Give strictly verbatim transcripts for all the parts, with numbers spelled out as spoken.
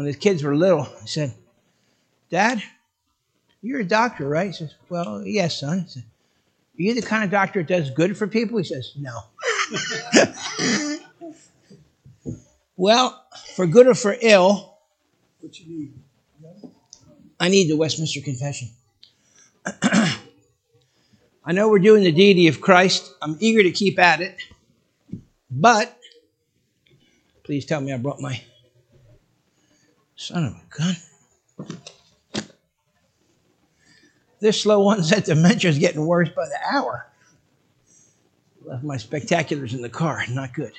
when his kids were little, he said, Dad, you're a doctor, right? He says, well, yes, son. He said, are you the kind of doctor that does good for people? He says, no. Well, for good or for ill, what you need? I need the Westminster Confession. I know we're doing the deity of Christ. I'm eager to keep at it. But, please tell me I brought my son of a gun. This slow onset dementia is getting worse by the hour. Left my spectaculars in the car. Not good.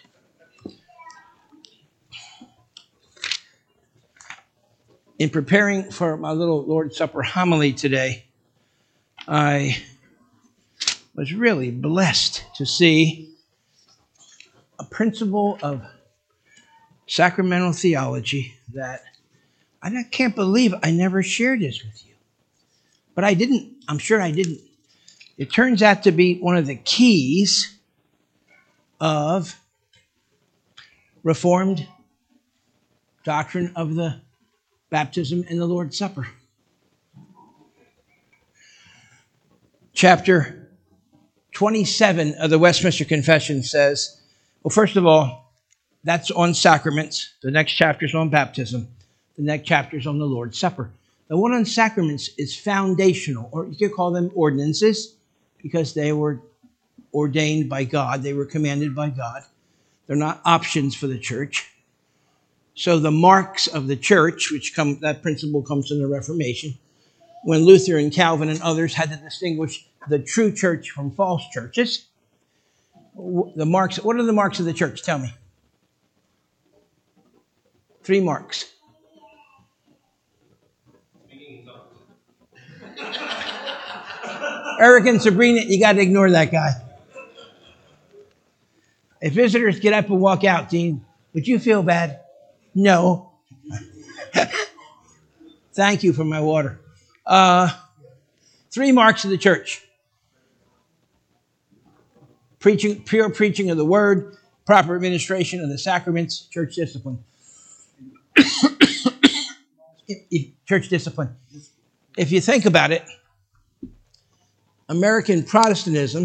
In preparing for my little Lord's Supper homily today, I was really blessed to see a principle of sacramental theology that I can't believe I never shared this with you. But I didn't. I'm sure I didn't. It turns out to be one of the keys of Reformed doctrine of the baptism and the Lord's Supper. Chapter twenty-seven of the Westminster Confession says, well, first of all, that's on sacraments. The next chapter is on baptism. The next chapter is on the Lord's Supper. The one on sacraments is foundational, or you could call them ordinances, because they were ordained by God. They were commanded by God. They're not options for the church. So the marks of the church, which come, that principle comes from the Reformation, when Luther and Calvin and others had to distinguish the true church from false churches. The marks, what are the marks of the church? Tell me. Three marks. Eric and Sabrina, you got to ignore that guy. If visitors get up and walk out, Dean, would you feel bad? No. Thank you for my water. Uh, three marks of the church. Preaching, pure preaching of the word, proper administration of the sacraments, church discipline. Church discipline. If you think about it, American Protestantism,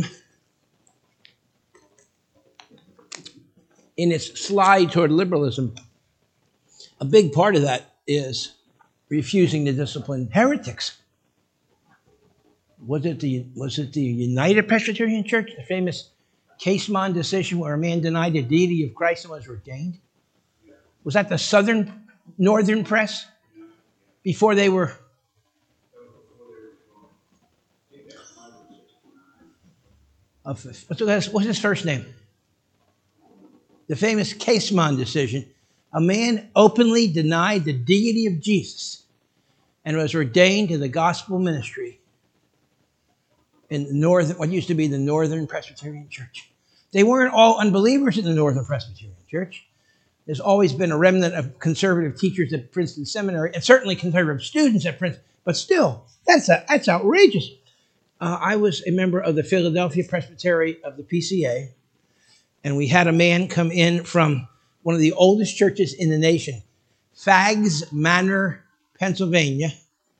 in its slide toward liberalism, a big part of that is refusing to discipline heretics. Was it the was it the United Presbyterian Church, the famous Casemon decision where a man denied the deity of Christ and was ordained? Was that the Southern Northern Press before they were? What's his first name? The famous Casemon decision. A man openly denied the deity of Jesus and was ordained to the gospel ministry in the northern, what used to be the Northern Presbyterian Church. They weren't all unbelievers in the Northern Presbyterian Church. There's always been a remnant of conservative teachers at Princeton Seminary, and certainly conservative students at Princeton. But still, that's a, that's outrageous. Uh, I was a member of the Philadelphia Presbytery of the P C A, and we had a man come in from one of the oldest churches in the nation, Fags Manor, Pennsylvania,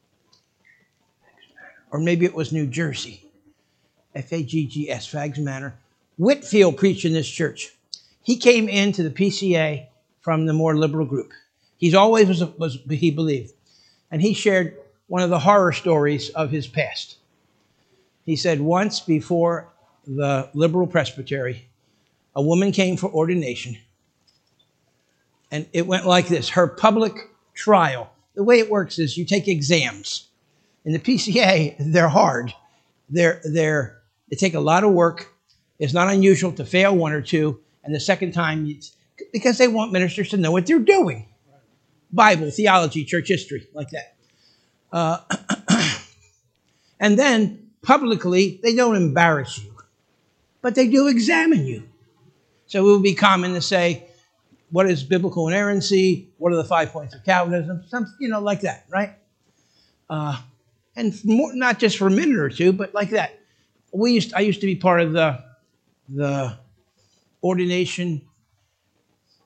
or maybe it was New Jersey, F A G G S, Fags Manor. Whitfield preached in this church. He came into the P C A from the more liberal group. He's always was, was he believed. And he shared one of the horror stories of his past. He said once before the liberal presbytery, a woman came for ordination. And it went like this. Her public trial. The way it works is you take exams. In the P C A, they're hard. They're, they're, they take a lot of work. It's not unusual to fail one or two. And the second time, it's because they want ministers to know what they're doing. Bible, theology, church history, like that. Uh, and then, publicly, they don't embarrass you. But they do examine you. So it would be common to say, what is biblical inerrancy? What are the five points of Calvinism? Some, you know, like that, right? Uh, and more, not just for a minute or two, but like that. We used, I used to be part of the, the ordination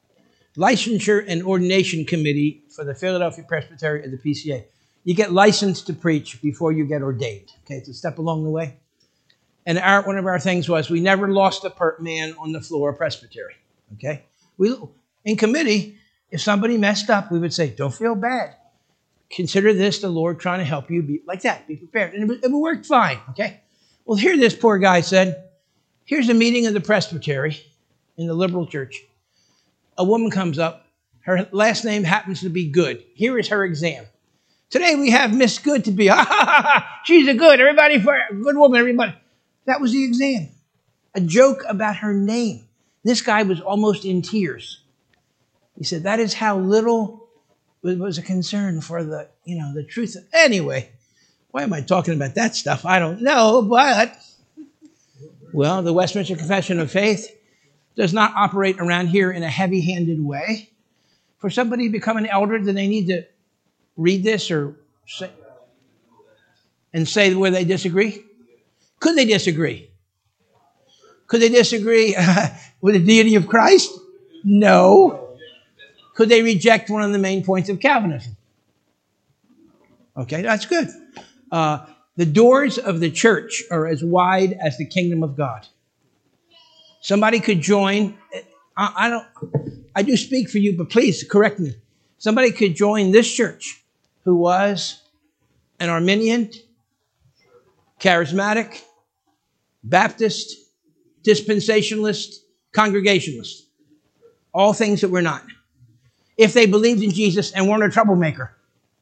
Licensure and Ordination Committee for the Philadelphia Presbytery of the P C A. You get licensed to preach before you get ordained. Okay, it's a step along the way. And our, one of our things was we never lost a per man on the floor of presbytery. Okay, we in committee, if somebody messed up, we would say, "Don't feel bad. Consider this the Lord trying to help you." Be like that. Be prepared, and it, it worked fine. Okay. Well, here this poor guy said, "Here's a meeting of the presbytery in the liberal church. A woman comes up. Her last name happens to be Good. Here is her exam. Today we have Miss Good to be. Ha, ha, ha, ha. She's a good. Everybody for a good woman. Everybody." That was the exam. A joke about her name. This guy was almost in tears. He said, "That is how little was a concern for the, you know, the truth." Anyway, why am I talking about that stuff? I don't know, but, well, the Westminster Confession of Faith does not operate around here in a heavy-handed way. For somebody to become an elder, do they need to read this or say, and say where they disagree? Could they disagree? Could they disagree uh, with the deity of Christ? No. Could they reject one of the main points of Calvinism? Okay, that's good. Uh, the doors of the church are as wide as the kingdom of God. Somebody could join. I, I don't. I do speak for you, but please correct me. Somebody could join this church who was an Arminian, charismatic, Baptist, dispensationalist, congregationalist. All things that we're not. If they believed in Jesus and weren't a troublemaker.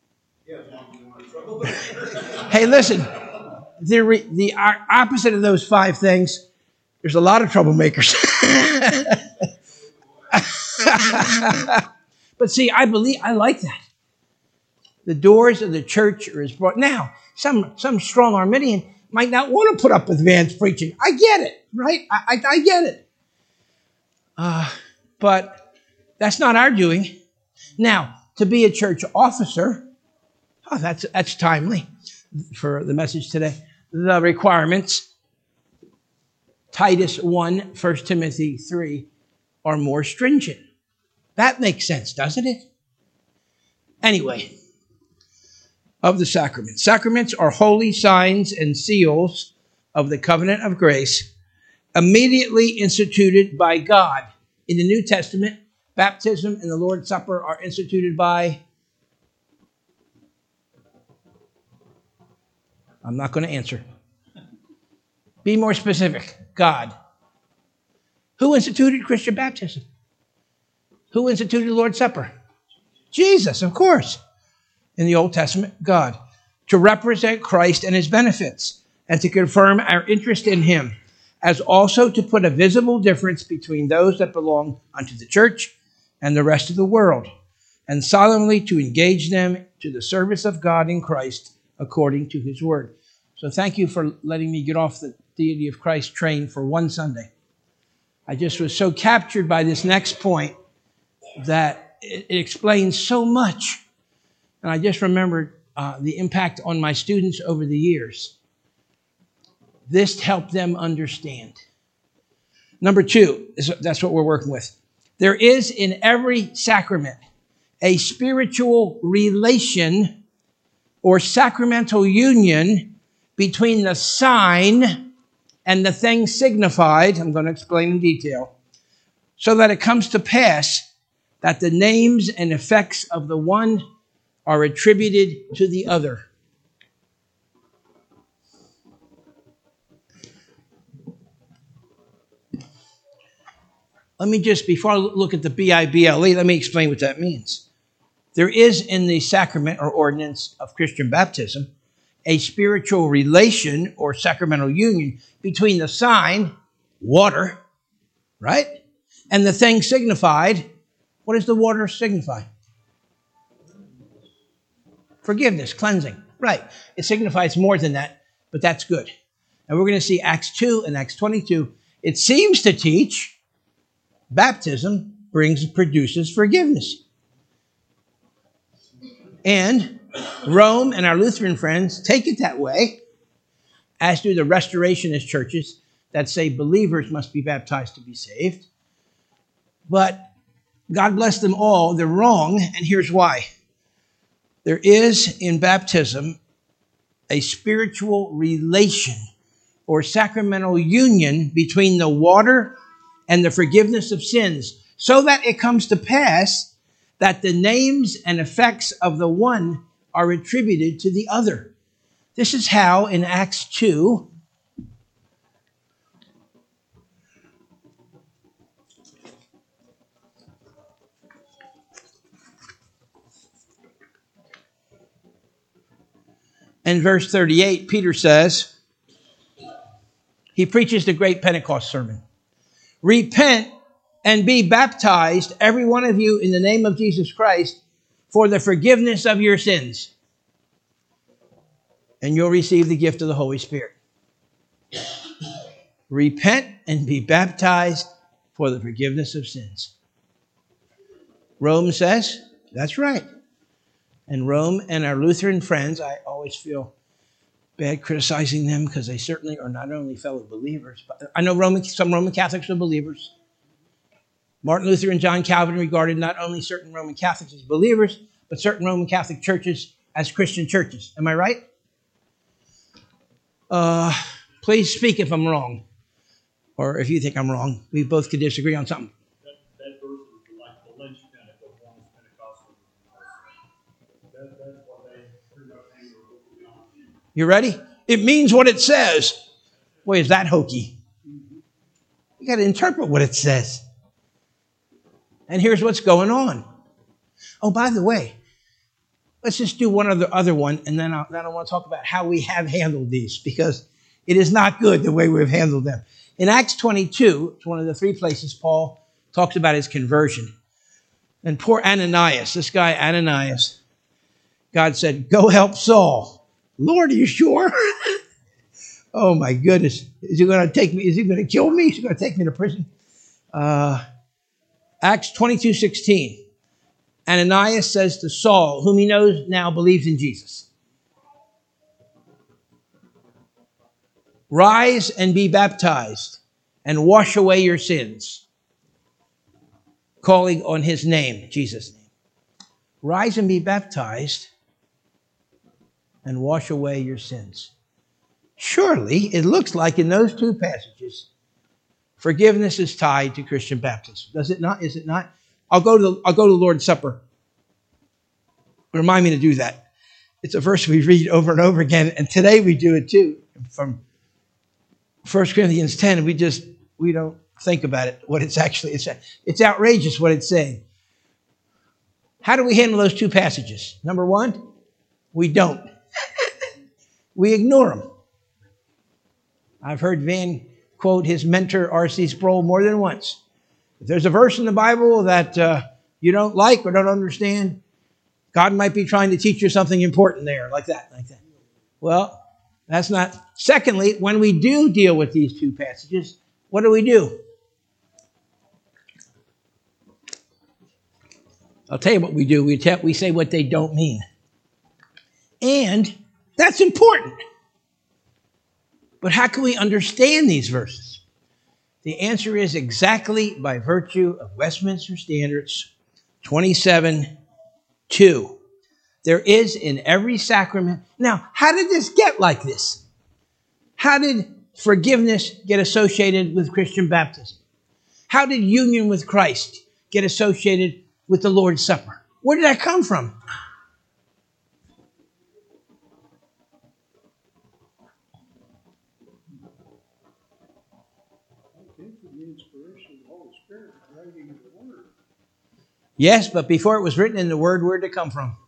Hey, listen. The, re, the opposite of those five things, there's a lot of troublemakers. But see, I believe, I like that. The doors of the church are as broad. Now, some, some strong Arminian might not want to put up with Van's preaching. I get it, right? I, I, I get it. Uh, but that's not our doing. Now, to be a church officer, oh, that's, that's timely for the message today. The requirements, Titus one, First Timothy three, are more stringent. That makes sense, doesn't it? Anyway, of the sacraments. Sacraments are holy signs and seals of the covenant of grace immediately instituted by God. In the New Testament, baptism and the Lord's Supper are instituted by, I'm not going to answer. Be more specific. God. Who instituted Christian baptism? Who instituted the Lord's Supper? Jesus, of course. In the Old Testament, God. To represent Christ and his benefits and to confirm our interest in him, as also to put a visible difference between those that belong unto the church and the rest of the world, and solemnly to engage them to the service of God in Christ according to his word. So thank you for letting me get off the deity of Christ train for one Sunday. I just was so captured by this next point that it, it explains so much. And I just remembered uh, the impact on my students over the years. This helped them understand. Number two, is, that's what we're working with. There is in every sacrament a spiritual relation or sacramental union between the sign and the thing signified. I'm going to explain in detail. So that it comes to pass that the names and effects of the one are attributed to the other. Let me just, before I look at the B I B L E, let me explain what that means. There is in the sacrament or ordinance of Christian baptism a spiritual relation or sacramental union between the sign, water, right, and the thing signified. What does the water signify? Forgiveness, cleansing, right. It signifies more than that, but that's good. And we're going to see Acts two and Acts twenty-two. It seems to teach baptism brings, produces forgiveness. And Rome and our Lutheran friends take it that way, as do the Restorationist churches that say believers must be baptized to be saved. But God bless them all. They're wrong, and here's why. There is in baptism a spiritual relation or sacramental union between the water and the forgiveness of sins, so that it comes to pass that the names and effects of the one are attributed to the other. This is how in Acts two, in verse thirty-eight, Peter says, he preaches the great Pentecost sermon. Repent and be baptized, every one of you, in the name of Jesus Christ, for the forgiveness of your sins. And you'll receive the gift of the Holy Spirit. Repent and be baptized for the forgiveness of sins. Rome says, that's right. And Rome and our Lutheran friends, I always feel bad criticizing them because they certainly are not only fellow believers, but I know Roman, some Roman Catholics are believers. Martin Luther and John Calvin regarded not only certain Roman Catholics as believers, but certain Roman Catholic churches as Christian churches. Am I right? Uh, please speak if I'm wrong, or if you think I'm wrong. We both could disagree on something. That, that verse is like the linchpin of the Roman Pentecostal. That, that's what they pretty much hang their book on. You ready? It means what it says. Boy, is that hokey. You got to interpret what it says. And here's what's going on. Oh, by the way, let's just do one other other one, and then, I'll, then I want to talk about how we have handled these, because it is not good the way we've handled them. In Acts twenty-two, it's one of the three places Paul talks about his conversion. And poor Ananias, this guy Ananias, God said, go help Saul. Lord, are you sure? Oh my goodness. Is he going to take me? Is he going to kill me? Is he going to take me to prison? Uh, Acts twenty-two sixteen. Ananias says to Saul, whom he knows now believes in Jesus, rise and be baptized and wash away your sins, calling on his name, Jesus' name. Rise and be baptized and wash away your sins. Surely, it looks like in those two passages, forgiveness is tied to Christian baptism. Does it not? Is it not? I'll go to the, I'll go to the Lord's Supper. Remind me to do that. It's a verse we read over and over again, and today we do it too. From First Corinthians ten, we just we don't think about it. What it's actually it's it's outrageous what it's saying. How do we handle those two passages? Number one, we don't. We ignore them. I've heard Van quote his mentor R C Sproul more than once. If there's a verse in the Bible that uh, you don't like or don't understand, God might be trying to teach you something important there, like that, like that. Well, that's not. Secondly, when we do deal with these two passages, what do we do? I'll tell you what we do. We, tell, we say what they don't mean. And that's important. But how can we understand these verses? The answer is exactly by virtue of Westminster Standards twenty-seven two. There is in every sacrament. Now, how did this get like this? How did forgiveness get associated with Christian baptism? How did union with Christ get associated with the Lord's Supper? Where did that come from? Yes, but before it was written in the Word, where did it come from?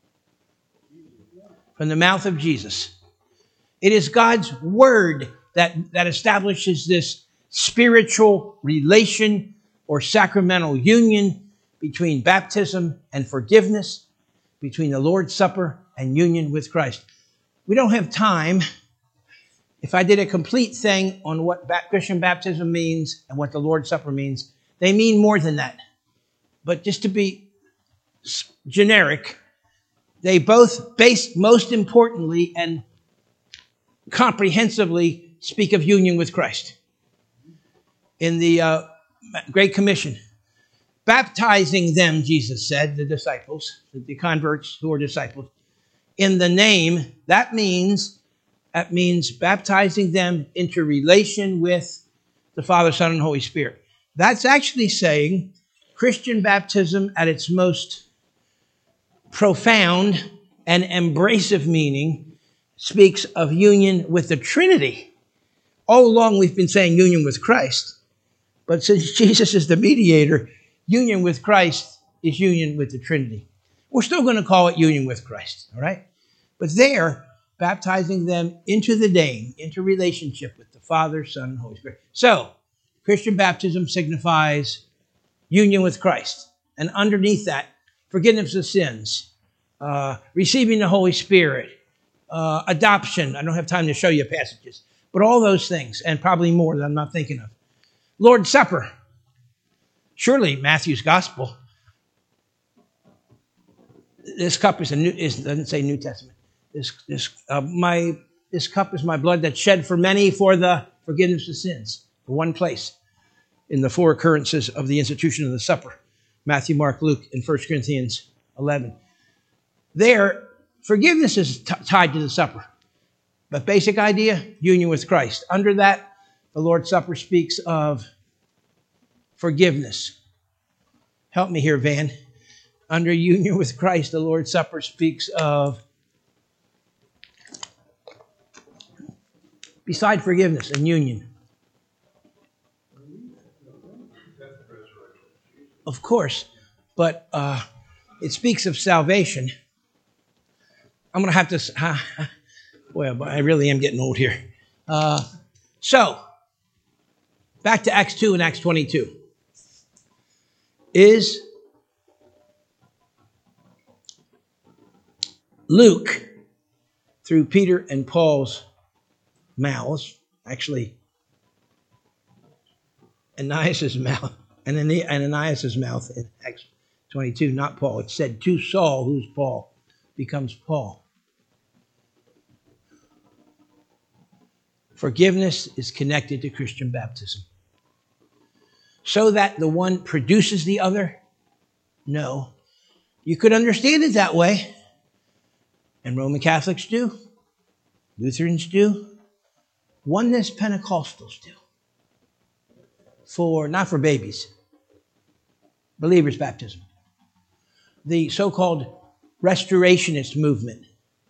From the mouth of Jesus. It is God's Word that, that establishes this spiritual relation or sacramental union between baptism and forgiveness, between the Lord's Supper and union with Christ. We don't have time. If I did a complete thing on what Christian baptism means and what the Lord's Supper means, they mean more than that. But just to be generic, they both, based most importantly and comprehensively, speak of union with Christ. In the uh, Great Commission, baptizing them, Jesus said, the disciples, the converts who are disciples, in the name, that means, that means baptizing them into relation with the Father, Son, and Holy Spirit. That's actually saying Christian baptism at its most profound and embracive meaning speaks of union with the Trinity. All along we've been saying union with Christ, but since Jesus is the mediator, union with Christ is union with the Trinity. We're still going to call it union with Christ, all right? But there, baptizing them into the name, into relationship with the Father, Son, and Holy Spirit. So, Christian baptism signifies union with Christ. And underneath that, forgiveness of sins, uh, receiving the Holy Spirit, uh, adoption. I don't have time to show you passages, but all those things, and probably more that I'm not thinking of. Lord's Supper. Surely Matthew's Gospel. This cup is a new. Is, doesn't say New Testament. This this uh, my this cup is my blood that's shed for many for the forgiveness of sins. For one place in the four occurrences of the institution of the supper: Matthew, Mark, Luke, and First Corinthians eleven. There, forgiveness is t- tied to the supper, but basic idea: union with Christ. Under that, the Lord's Supper speaks of forgiveness. Help me here, Van. Under union with Christ, the Lord's Supper speaks of, beside forgiveness and union. Of course, but uh, it speaks of salvation. I'm going to have to, uh, well, but I really am getting old here. Uh, so, back to Acts two and Acts twenty-two. Is Luke, through Peter and Paul's mouths, actually Ananias' mouth, and Ananias' mouth in Acts twenty-two, not Paul. It said to Saul, who's Paul, becomes Paul. Forgiveness is connected to Christian baptism. So that the one produces the other? No. You could understand it that way. And Roman Catholics do. Lutherans do. Oneness Pentecostals do. For, not for babies. Believers' baptism. The so-called restorationist movement.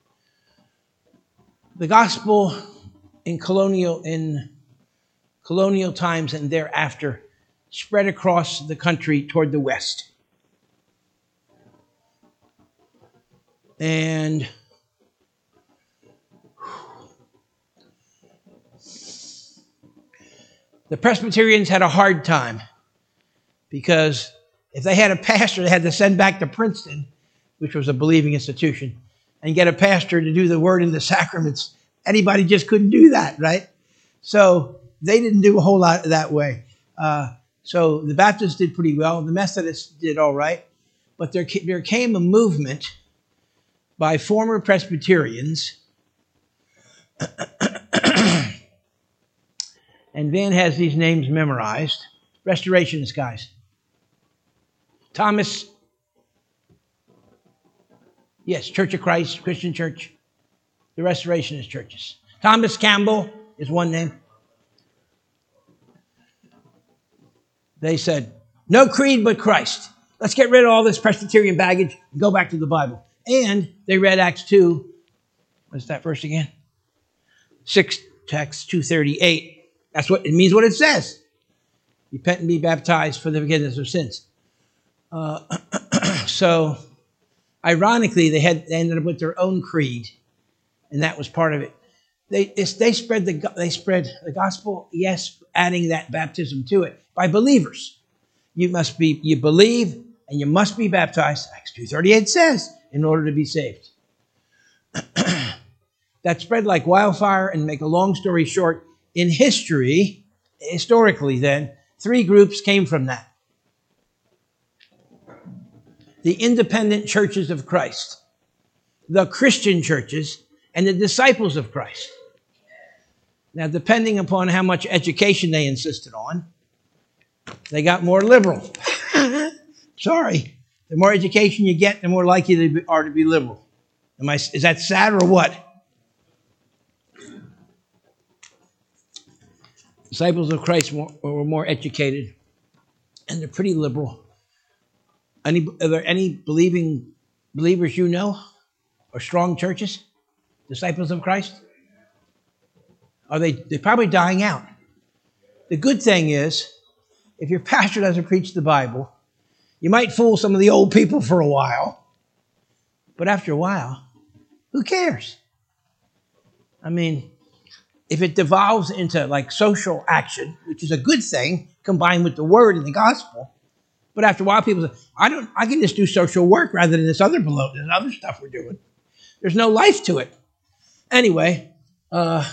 The gospel in colonial, in colonial times and thereafter spread across the country toward the west. And the Presbyterians had a hard time because if they had a pastor, they had to send back to Princeton, which was a believing institution, and get a pastor to do the word and the sacraments. Anybody just couldn't do that, right? So they didn't do a whole lot that way. Uh, So the Baptists did pretty well. The Methodists did all right. But there, there came a movement by former Presbyterians. And Van has these names memorized. Restorationist guys. Thomas. Yes, Church of Christ, Christian Church. The Restorationist churches. Thomas Campbell is one name. They said, no creed but Christ. Let's get rid of all this Presbyterian baggage and go back to the Bible. And they read Acts two. What's that verse again? six, text two thirty-eight. That's what it means, what it says. Repent and be baptized for the forgiveness of sins. Uh, so, ironically, they had they ended up with their own creed, and that was part of it. They they spread the they spread the gospel, yes, adding that baptism to it by believers. You must be you believe and you must be baptized. Acts two thirty-eight says in order to be saved. That spread like wildfire, and make a long story short, in history, historically, then three groups came from that: the independent churches of Christ, the Christian churches, and the disciples of Christ. Now, depending upon how much education they insisted on, they got more liberal. Sorry. The more education you get, the more likely you are to be liberal. Am I, is that sad or what? Disciples of Christ were more educated, and they're pretty liberal. Any, are there any believing believers you know, or strong churches? Disciples of Christ? Are they? They're probably dying out. The good thing is, if your pastor doesn't preach the Bible, you might fool some of the old people for a while, but after a while, who cares? I mean, if it devolves into like social action, which is a good thing, combined with the word and the gospel, but after a while, people say, "I don't. I can just do social work rather than this other below, this other stuff we're doing." There's no life to it. Anyway, uh,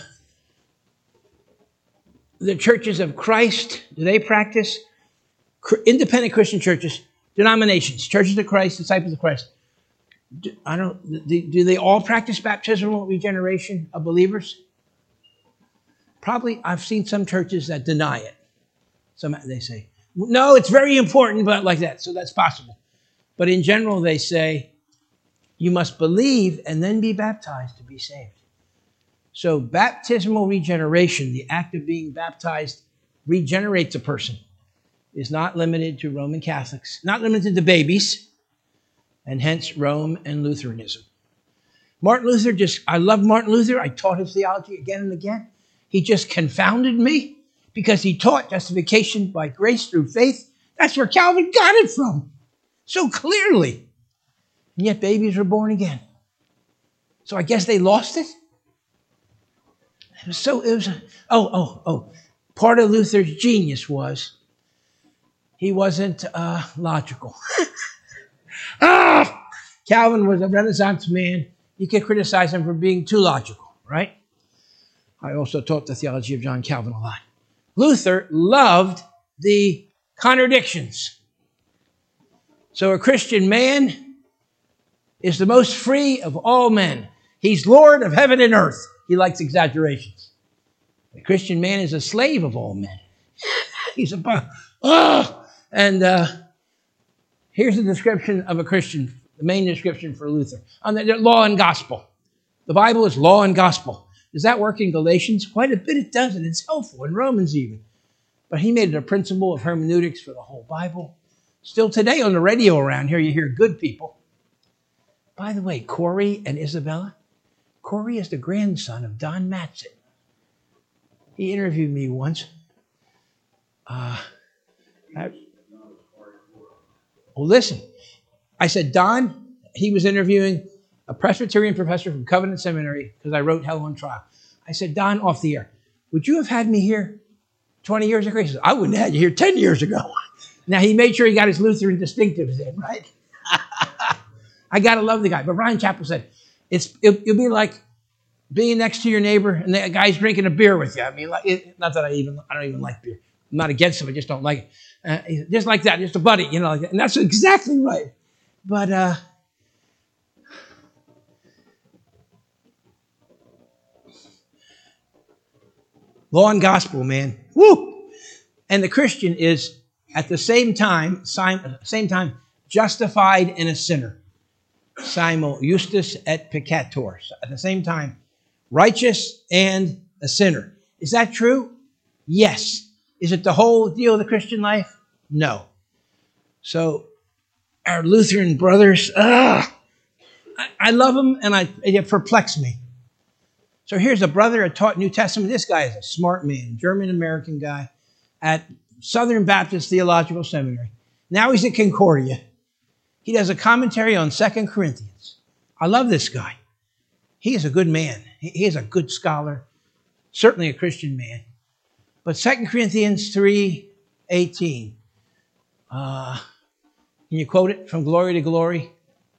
the churches of Christ, do they practice? Independent Christian churches, denominations, churches of Christ, disciples of Christ. Do, I don't. Do, do they all practice baptismal regeneration of believers? Probably. I've seen some churches that deny it. Some they say, no, it's very important, but like that. So that's possible. But in general, they say you must believe and then be baptized to be saved. So baptismal regeneration, the act of being baptized, regenerates a person. Is not limited to Roman Catholics, not limited to babies, and hence Rome and Lutheranism. Martin Luther just, I love Martin Luther. I taught his theology again and again. He just confounded me because he taught justification by grace through faith. That's where Calvin got it from so clearly. And yet babies were born again. So I guess they lost it. It was so, it was, a, oh, oh, oh. Part of Luther's genius was he wasn't uh, logical. ah! Calvin was a Renaissance man. You could criticize him for being too logical, right? I also taught the theology of John Calvin a lot. Luther loved the contradictions. So a Christian man is the most free of all men. He's Lord of heaven and earth. He likes exaggerations. A Christian man is a slave of all men. He's a... Oh! And uh, here's the description of a Christian, the main description for Luther. On the, the law and gospel. The Bible is law and gospel. Does that work in Galatians? Quite a bit it does, and it's helpful in Romans even. But he made it a principle of hermeneutics for the whole Bible. Still today on the radio around here, you hear good people. By the way, Corey and Isabella. Corey is the grandson of Don Matson. He interviewed me once. Uh, I, well, listen. I said, Don, he was interviewing a Presbyterian professor from Covenant Seminary because I wrote Hell on Trial. I said, Don, off the air, would you have had me here twenty years ago? He says, I wouldn't have had you here ten years ago. Now, he made sure he got his Lutheran distinctives in, right? I got to love the guy. But Ryan Chappell said, it's, it, it'll be like being next to your neighbor and the guy's drinking a beer with you. I mean, like, it, not that I even, I don't even like beer. I'm not against him. I just don't like it. Uh, just like that, just a buddy, you know, like that. And that's exactly right. But, uh, law and gospel, man. Woo! And the Christian is at the same time, same time, justified and a sinner. Simul justus et peccator. At the same time, righteous and a sinner. Is that true? Yes. Is it the whole deal of the Christian life? No. So, our Lutheran brothers, ah, I, I love them and I, it perplexes me. So here's a brother who taught New Testament. This guy is a smart man, German-American guy at Southern Baptist Theological Seminary. Now he's at Concordia. He does a commentary on Second Corinthians. I love this guy. He is a good man. He is a good scholar, certainly a Christian man. But Second Corinthians three eighteen, uh, can you quote it? From glory to glory.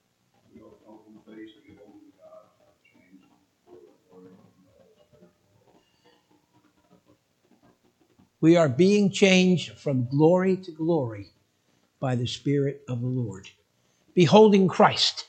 We are being changed from glory to glory by the Spirit of the Lord. Beholding Christ.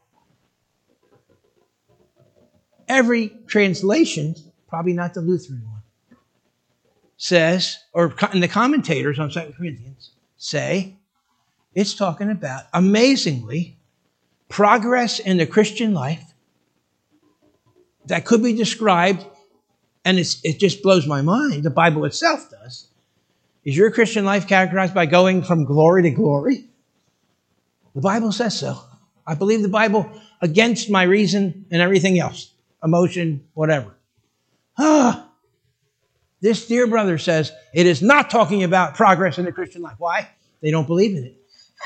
Every translation, probably not the Lutheran one, says, or in the commentators on Second Corinthians, say It's talking about, amazingly, progress in the Christian life that could be described, and it's, it just blows my mind, the Bible itself does. Is your Christian life characterized by going from glory to glory? The Bible says so. I believe the Bible against my reason and everything else, emotion, whatever. Ah, this dear brother says it is not talking about progress in the Christian life. Why? They don't believe in it.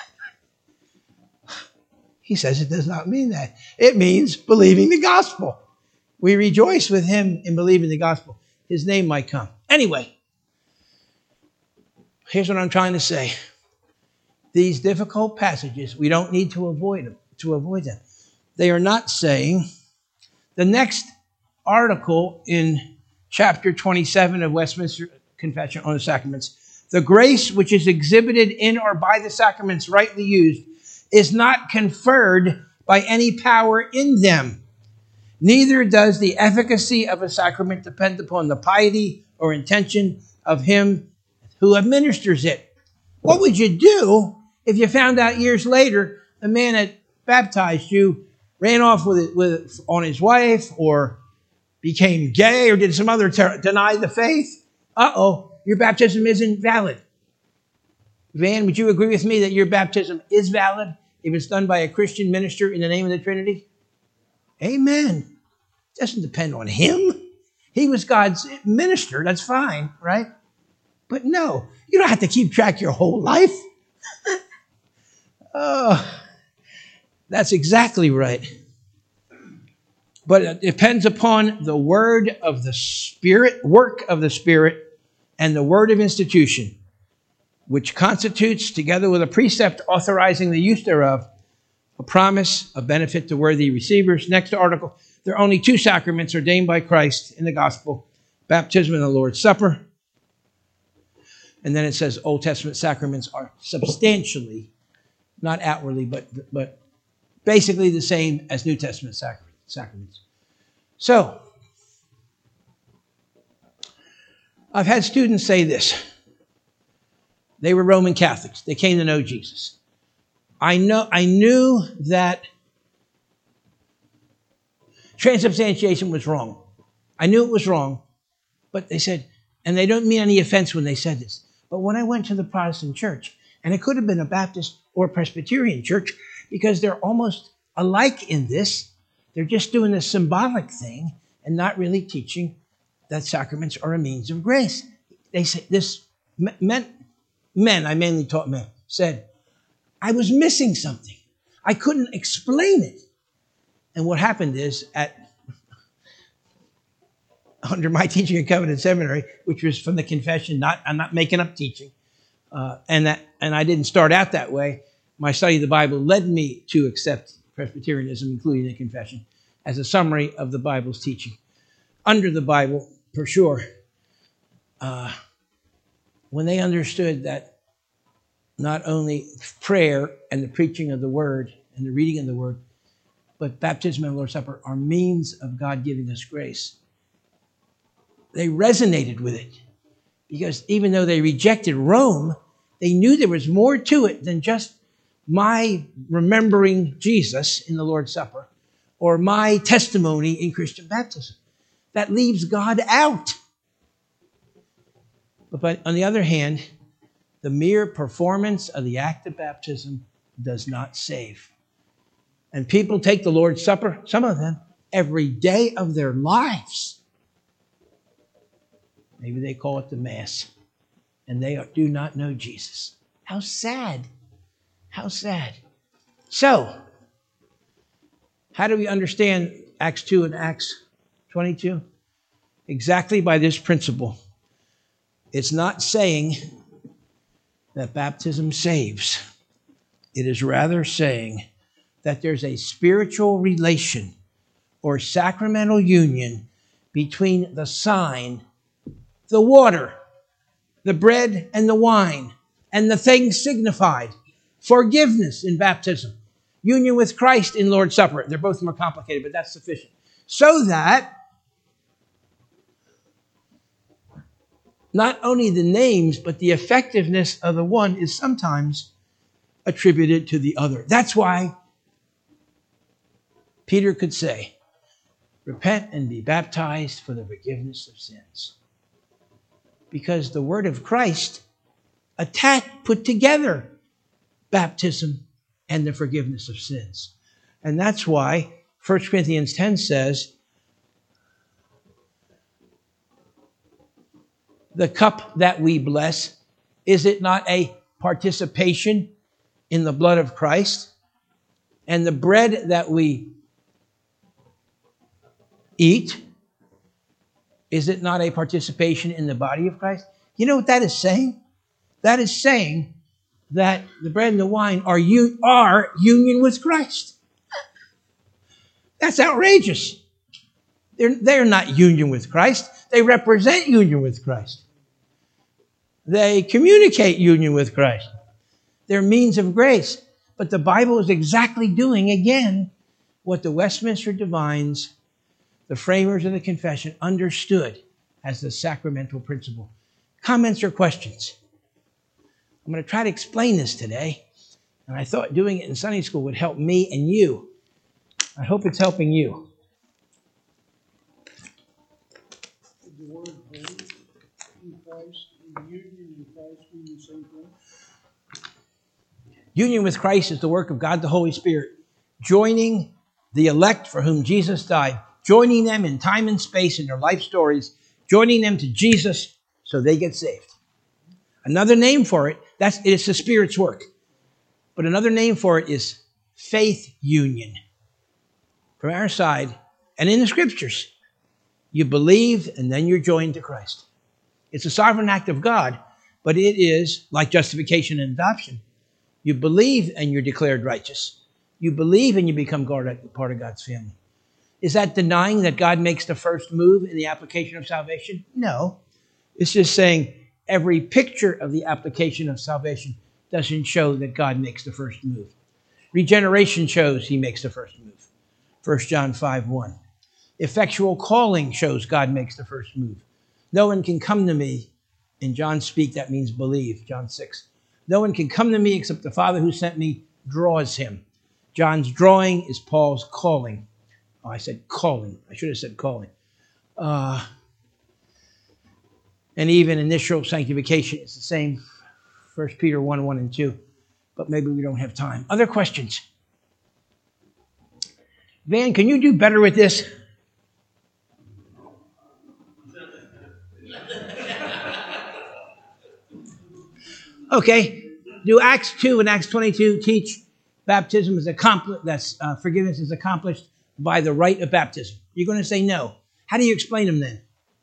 He says it does not mean that. It means believing the gospel. We rejoice with him in believing the gospel. His name might come. Anyway, here's what I'm trying to say. These difficult passages, we don't need to avoid them. To avoid them. They are not saying the next article in chapter twenty-seven of Westminster Confession on the Sacraments, the grace which is exhibited in or by the sacraments rightly used is not conferred by any power in them. Neither does the efficacy of a sacrament depend upon the piety or intention of him who administers it. What would you do if you found out years later the man that baptized you ran off with it with on his wife, or became gay, or did some other ter- deny the faith? Uh-oh, your baptism isn't valid. Van, would you agree with me that your baptism is valid if it's done by a Christian minister in the name of the Trinity? Amen. It doesn't depend on him. He was God's minister. That's fine, right? But no, you don't have to keep track your whole life. Oh, that's exactly right. But it depends upon the word of the Spirit, work of the Spirit, and the word of institution, which constitutes, together with a precept authorizing the use thereof, a promise, a benefit to worthy receivers. Next article, there are only two sacraments ordained by Christ in the gospel, baptism and the Lord's Supper. And then it says Old Testament sacraments are substantially, not outwardly, but, but basically the same as New Testament sacraments. So, I've had students say this. They were Roman Catholics. They came to know Jesus. I know. I knew that transubstantiation was wrong. I knew it was wrong, but they said, and they don't mean any offense when they said this, but when I went to the Protestant church, and it could have been a Baptist or Presbyterian church, because they're almost alike in this, they're just doing a symbolic thing and not really teaching that sacraments are a means of grace. They say this men, men, I mainly taught men, said, I was missing something. I couldn't explain it. And what happened is, at under my teaching at Covenant Seminary, which was from the confession, not I'm not making up teaching, uh, and that and I didn't start out that way. My study of the Bible led me to accept Presbyterianism, including the confession, as a summary of the Bible's teaching. Under the Bible, for sure, uh, when they understood that not only prayer and the preaching of the Word and the reading of the Word, but baptism and Lord's Supper are means of God giving us grace, they resonated with it. Because even though they rejected Rome, they knew there was more to it than just my remembering Jesus in the Lord's Supper or my testimony in Christian baptism. That leaves God out. But, but on the other hand, the mere performance of the act of baptism does not save. And people take the Lord's Supper, some of them, every day of their lives. Maybe they call it the Mass. And they do not know Jesus. How sad. How sad. So, how do we understand Acts two and Acts twenty-two? Exactly by this principle. It's not saying that baptism saves. It is rather saying that there's a spiritual relation or sacramental union between the sign, the water, the bread and the wine, and the things signified. Forgiveness in baptism. Union with Christ in Lord's Supper. They're both more complicated, but that's sufficient. So that not only the names, but the effectiveness of the one is sometimes attributed to the other. That's why Peter could say, repent and be baptized for the forgiveness of sins. Because the word of Christ attached, put together baptism and the forgiveness of sins. And that's why First Corinthians ten says, the cup that we bless, is it not a participation in the blood of Christ? And the bread that we eat, is it not a participation in the body of Christ? You know what that is saying? That is saying that the bread and the wine are, un- are union with Christ. That's outrageous. They're, they're not union with Christ. They represent union with Christ. They communicate union with Christ. They're means of grace. But the Bible is exactly doing, again, what the Westminster Divines, the framers of the confession, understood as the sacramental principle. Comments or questions? I'm going to try to explain this today. And I thought doing it in Sunday school would help me and you. I hope it's helping you. The word holy in Christ, and union in Christ mean the same thing? Union with Christ is the work of God the Holy Spirit, joining the elect for whom Jesus died, joining them in time and space in their life stories, joining them to Jesus so they get saved. Another name for it, that's it's the Spirit's work. But another name for it is faith union. From our side, and in the Scriptures, you believe and then you're joined to Christ. It's a sovereign act of God, but it is like justification and adoption. You believe and you're declared righteous. You believe and you become part of God's family. Is that denying that God makes the first move in the application of salvation? No. It's just saying every picture of the application of salvation doesn't show that God makes the first move. Regeneration shows he makes the first move. First John five one. Effectual calling shows God makes the first move. No one can come to me. In John speak, that means believe. John six. No one can come to me except the Father who sent me draws him. John's drawing is Paul's calling. Oh, I said calling. I should have said calling. Uh, and even initial sanctification is the same. First Peter one, one and two. But maybe we don't have time. Other questions? Van, can you do better with this? Okay. Do Acts two and Acts twenty-two teach baptism is accomplished, that's uh, forgiveness is accomplished by the rite of baptism? You're going to say no. How do you explain them then?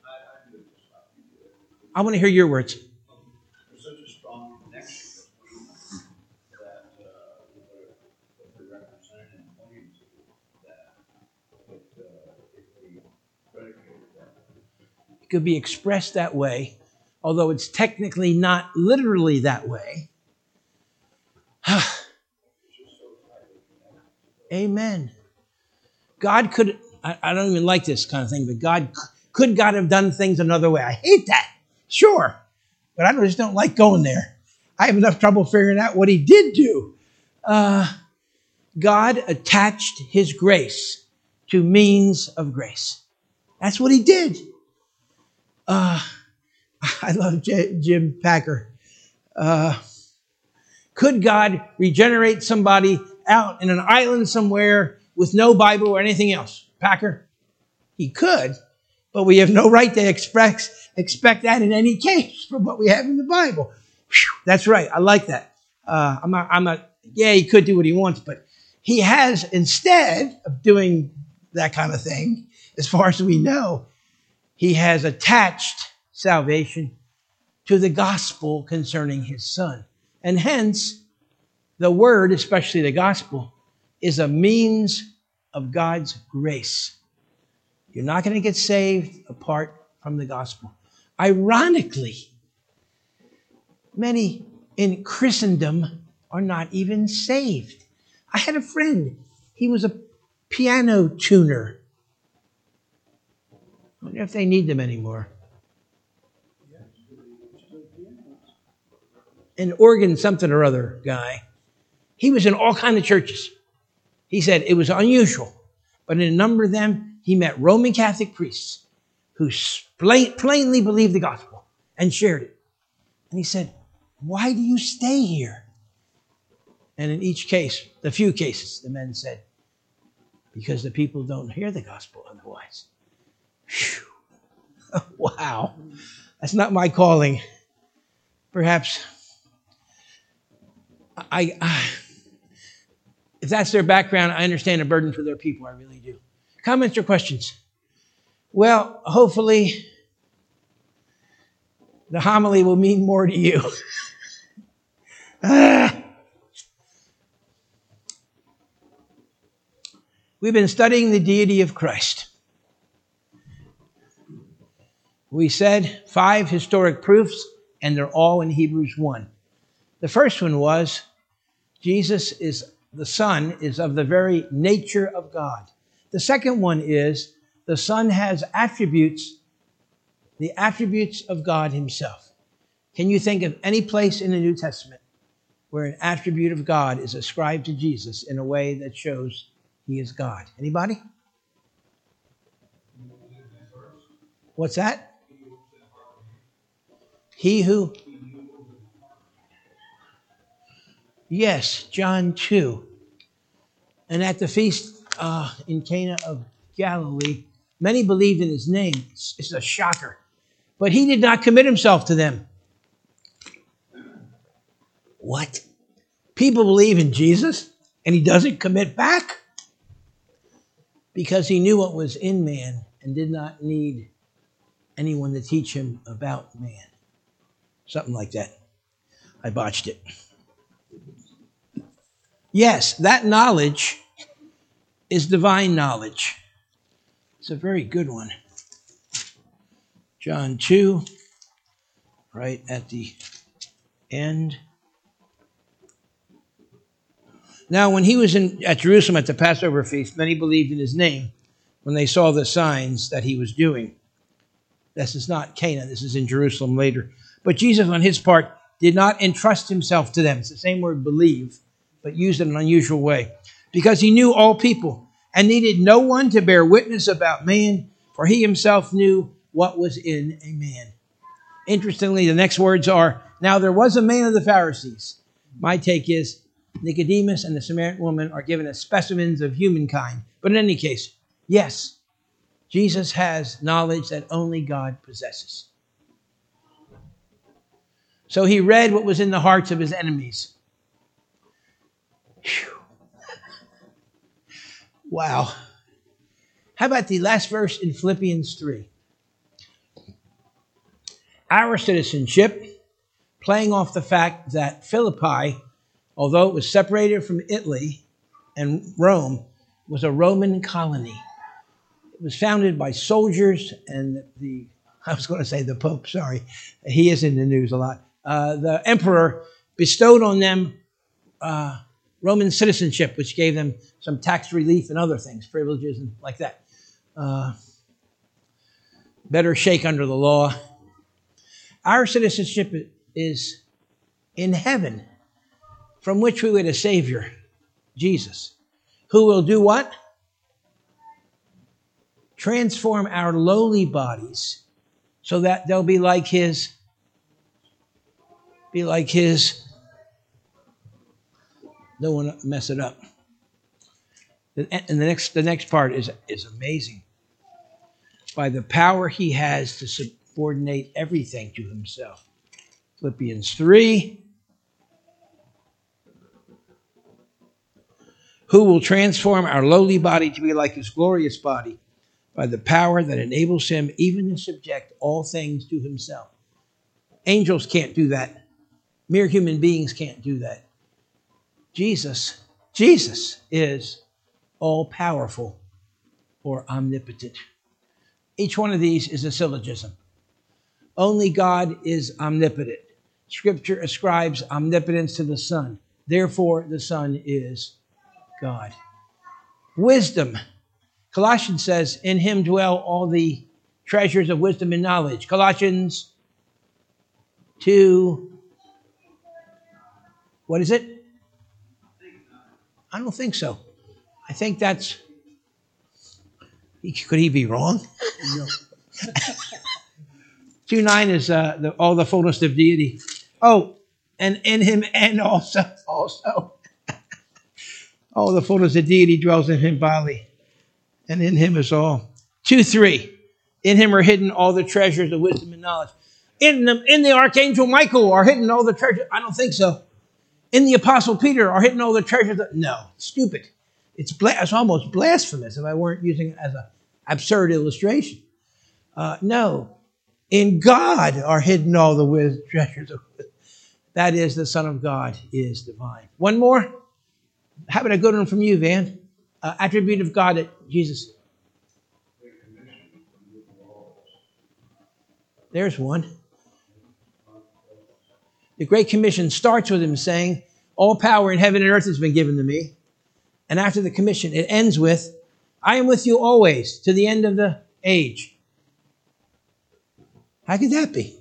I want to hear your words. There's such a strong connection between that uh, what they represent and point to that it, uh, it can be predicated that. It could be expressed that way, although it's technically not literally that way. Amen. God could, I, I don't even like this kind of thing, but God, could God have done things another way? I hate that. Sure. But I just don't like going there. I have enough trouble figuring out what he did do. Uh, God attached his grace to means of grace. That's what he did. Uh, I love J- Jim Packer. Uh, could God regenerate somebody out in an island somewhere with no Bible or anything else? Packer? He could, but we have no right to expect, expect that in any case from what we have in the Bible. Whew, that's right. I like that. Uh, I'm not, I'm not, yeah, he could do what he wants, but he has, instead of doing that kind of thing, as far as we know, he has attached salvation to the gospel concerning his son. And hence, the word, especially the gospel, is a means of God's grace. You're not going to get saved apart from the gospel. Ironically, many in Christendom are not even saved. I had a friend. He was a piano tuner. I wonder if they need them anymore. An organ something or other guy. He was in all kinds of churches. He said it was unusual, but in a number of them, he met Roman Catholic priests who plainly believed the gospel and shared it. And he said, why do you stay here? And in each case, the few cases, the men said, because the people don't hear the gospel otherwise. Whew. Wow. That's not my calling. Perhaps I, I, if that's their background, I understand a burden for their people. I really do. Comments or questions? Well, hopefully the homily will mean more to you. ah. We've been studying the deity of Christ. We said five historic proofs, and they're all in Hebrews one. The first one was Jesus is the Son is of the very nature of God. The second one is the Son has attributes, the attributes of God himself. Can you think of any place in the New Testament where an attribute of God is ascribed to Jesus in a way that shows he is God? Anybody? What's that? He who? Yes, John two. And at the feast uh, in Cana of Galilee, many believed in his name. It's, it's a shocker. But he did not commit himself to them. What? People believe in Jesus and he doesn't commit back? Because he knew what was in man and did not need anyone to teach him about man. Something like that. I botched it. Yes, that knowledge is divine knowledge. It's a very good one. John two, right at the end. Now, when he was in, at Jerusalem at the Passover feast, many believed in his name when they saw the signs that he was doing. This is not Cana. This is in Jerusalem later. But Jesus, on his part, did not entrust himself to them. It's the same word, believe, but used in an unusual way. Because he knew all people and needed no one to bear witness about man, for he himself knew what was in a man. Interestingly, the next words are, now there was a man of the Pharisees. My take is, Nicodemus and the Samaritan woman are given as specimens of humankind. But in any case, yes, Jesus has knowledge that only God possesses. So he read what was in the hearts of his enemies. Whew. Wow. How about the last verse in Philippians three? Our citizenship, playing off the fact that Philippi, although it was separated from Italy and Rome, was a Roman colony. It was founded by soldiers and the, I was going to say the Pope, sorry. He is in the news a lot. Uh, the emperor bestowed on them uh, Roman citizenship, which gave them some tax relief and other things, privileges and like that. Uh, better shake under the law. Our citizenship is in heaven, from which we wait a Savior, Jesus, who will do what? Transform our lowly bodies so that they'll be like his, be like his, don't want to mess it up. And the next, the next part is, is amazing. By the power he has to subordinate everything to himself. Philippians three. Who will transform our lowly body to be like his glorious body by the power that enables him even to subject all things to himself. Angels can't do that. Mere human beings can't do that. Jesus, Jesus is all-powerful or omnipotent. Each one of these is a syllogism. Only God is omnipotent. Scripture ascribes omnipotence to the Son. Therefore, the Son is God. Wisdom. Colossians says, in him dwell all the treasures of wisdom and knowledge. Colossians two, what is it? I don't think so. I think that's, could he be wrong? No. two nine is uh, the, all the fullness of deity. Oh, and in him and also, also. All the fullness of deity dwells in him bodily. And in him is all. two three. In him are hidden all the treasures of wisdom and knowledge. In the, in the archangel Michael are hidden all the treasures. I don't think so. In the apostle Peter are hidden all the treasures. Of, no, stupid. It's, bla- it's almost blasphemous if I weren't using it as an absurd illustration. Uh, no. In God are hidden all the wis- treasures of wisdom. That is, the Son of God is divine. One more. How about a good one from you, Van? Uh, attribute of God at Jesus. There's one. The Great Commission starts with him saying, all power in heaven and earth has been given to me. And after the commission, it ends with, I am with you always to the end of the age. How could that be?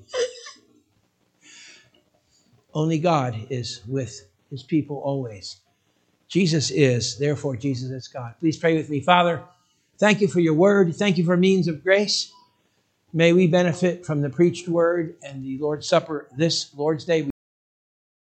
Only God is with his people always. Jesus is, therefore Jesus is God. Please pray with me. Father, thank you for your word. Thank you for means of grace. May we benefit from the preached word and the Lord's Supper this Lord's Day.